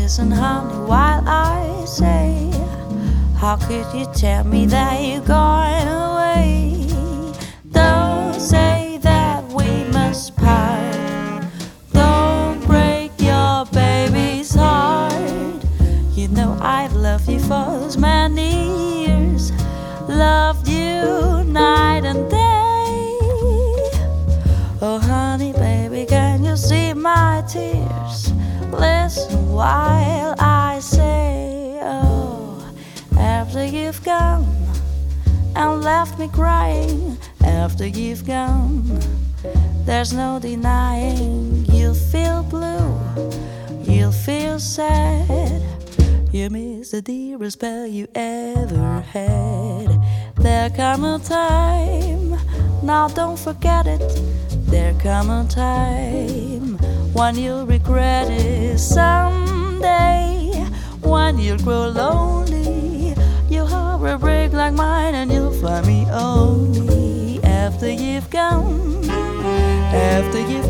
listen, honey, while I say, how could you tell me that you're going away? Don't say that we must part. Don't break your baby's heart. You know I've loved you for as many years, loved you night and day. Oh honey, baby, can you see my tears? Listen while I say, oh, after you've gone and left me crying, after you've gone, there's no denying you'll feel blue, you'll feel sad. You miss the dearest spell you ever had. There come a time, now don't forget it. There come a time when you'll regret it someday. When you'll grow lonely, your heart will break like mine, and you'll find me only after you've gone, after you've